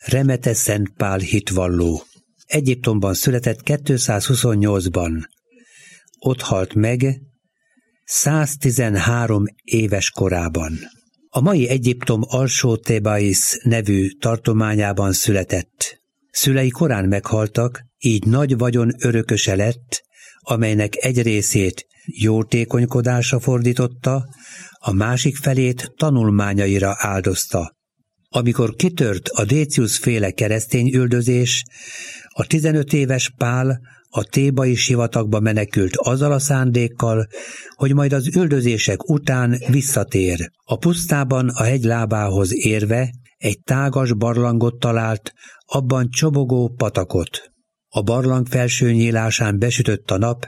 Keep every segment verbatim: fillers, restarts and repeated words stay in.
Remete Szent Pál hitvalló. Egyiptomban született kétszázhuszonnyolcban. Ott halt meg száztizenhárom éves korában. A mai Egyiptom Alsó-Thébais nevű tartományában született. Szülei korán meghaltak, így nagy vagyon örököse lett, amelynek egy részét jótékonykodásra fordította, a másik felét tanulmányaira áldozta. Amikor kitört a Décius-féle keresztény üldözés, a tizenöt éves Pál a thébai sivatagba menekült azzal a szándékkal, hogy majd az üldözések után visszatér. A pusztában a hegy lábához érve egy tágas barlangot talált, abban csobogó patakot. A barlang felső nyílásán besütött a nap,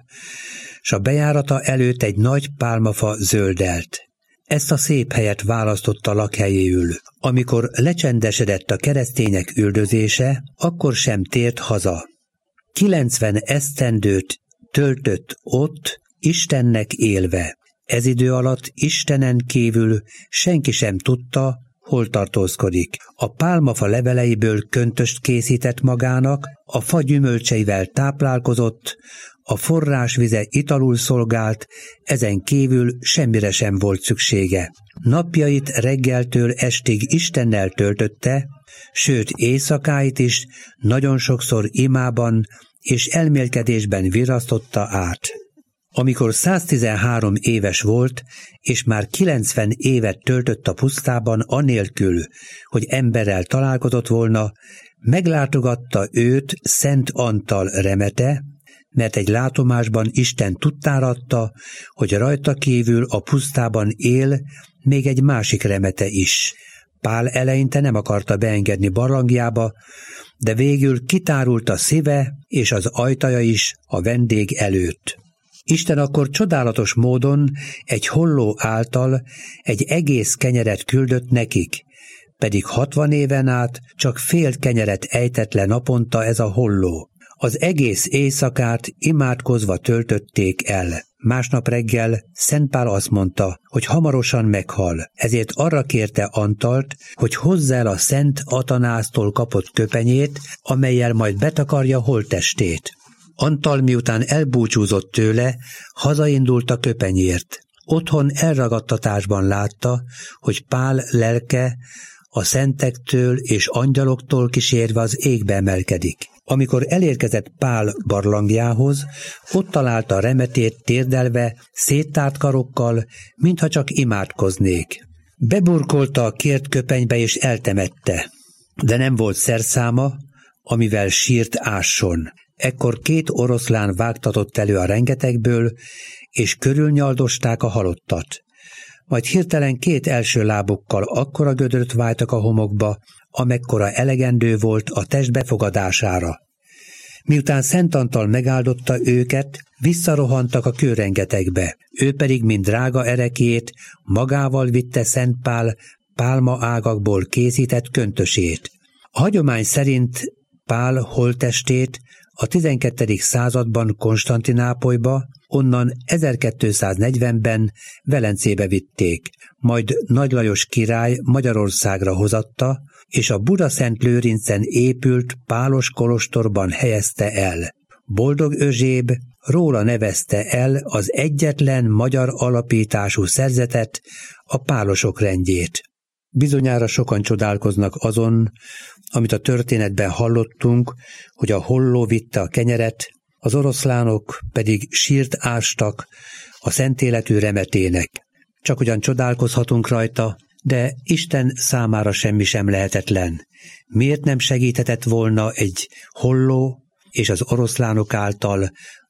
s a bejárata előtt egy nagy pálmafa zöldelt. Ezt a szép helyet választotta lakhelyéül. Amikor lecsendesedett a keresztények üldözése, akkor sem tért haza. Kilencven esztendőt töltött ott, Istennek élve. Ez idő alatt Istenen kívül senki sem tudta, hol tartózkodik. A pálmafa leveleiből köntöst készített magának, a fa gyümölcseivel táplálkozott, a forrásvize italul szolgált, ezen kívül semmire sem volt szüksége. Napjait reggeltől estig Istennel töltötte, sőt éjszakáit is nagyon sokszor imában és elmélkedésben virasztotta át. Amikor száztizenhárom éves volt, és már kilencven évet töltött a pusztában anélkül, hogy emberrel találkozott volna, meglátogatta őt Szent Antal Remete, mert egy látomásban Isten tudtára adta, hogy rajta kívül a pusztában él még egy másik remete is. Pál eleinte nem akarta beengedni barlangjába, de végül kitárult a szíve és az ajtaja is a vendég előtt. Isten akkor csodálatos módon egy holló által egy egész kenyeret küldött nekik, pedig hatvan éven át csak fél kenyeret ejtett le naponta ez a holló. Az egész éjszakát imádkozva töltötték el. Másnap reggel Szent Pál azt mondta, hogy hamarosan meghal, ezért arra kérte Antalt, hogy hozza el a Szent Atanásztól kapott köpenyét, amellyel majd betakarja holttestét. Antal miután elbúcsúzott tőle, hazaindult a köpenyért. Otthon elragadtatásban látta, hogy Pál lelke a szentektől és angyaloktól kísérve az égbe emelkedik. Amikor elérkezett Pál barlangjához, ott találta remetét térdelve, széttárt karokkal, mintha csak imádkoznék. Beburkolta a kért köpenybe és eltemette, de nem volt szerszáma, amivel sírt ásson. Ekkor két oroszlán vágtatott elő a rengetegből, és körülnyaldosták a halottat. Majd hirtelen két első lábukkal akkora gödröt vájtak a homokba, amekkora elegendő volt a test befogadására. Miután Szent Antal megáldotta őket, visszarohantak a kőrengetegbe, ő pedig, mint drága erekét, magával vitte Szent Pál pálma ágakból készített köntösét. A hagyomány szerint Pál holttestét a tizenkettedik században Konstantinápolyba, onnan ezerkétszáznegyvenben Velencébe vitték, majd Nagy Lajos király Magyarországra hozatta, és a Budaszent-Lőrincen épült pálos kolostorban helyezte el. Boldog Özséb róla nevezte el az egyetlen magyar alapítású szerzetet, a pálosok rendjét. Bizonyára sokan csodálkoznak azon, amit a történetben hallottunk, hogy a holló vitte a kenyeret, az oroszlánok pedig sírt ástak a szentéletű remetének. Csak ugyan csodálkozhatunk rajta, de Isten számára semmi sem lehetetlen. Miért nem segíthetett volna egy holló és az oroszlánok által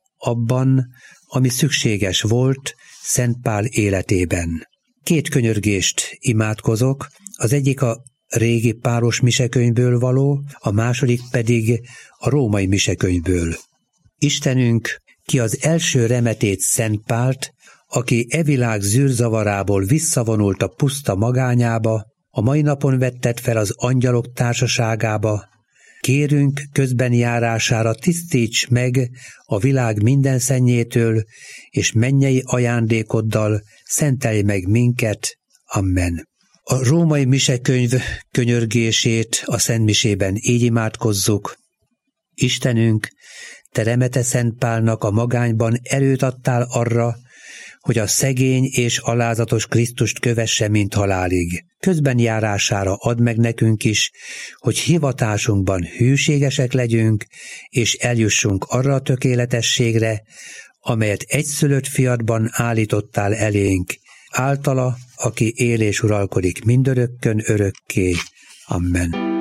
abban, ami szükséges volt Szent Pál életében? Két könyörgést imádkozok, az egyik a régi pálos misekönyvből való, a második pedig a római misekönyvből. Istenünk, ki az első remetét Szent Pált, aki e világ zűrzavarából visszavonult a puszta magányába, a mai napon vetted fel az angyalok társaságába, kérünk közben járására tisztíts meg a világ minden szennyétől, és mennyei ajándékoddal szentelj meg minket. Amen. A római misekönyv könyörgését a szentmisében így imádkozzuk: Istenünk, te Remete Szent Pálnak a magányban erőt adtál arra, hogy a szegény és alázatos Krisztust kövesse, mint halálig. Közben járására add meg nekünk is, hogy hivatásunkban hűségesek legyünk, és eljussunk arra a tökéletességre, amelyet egyszülött fiadban állítottál elénk, általa, aki él és uralkodik mindörökkön örökké. Amen.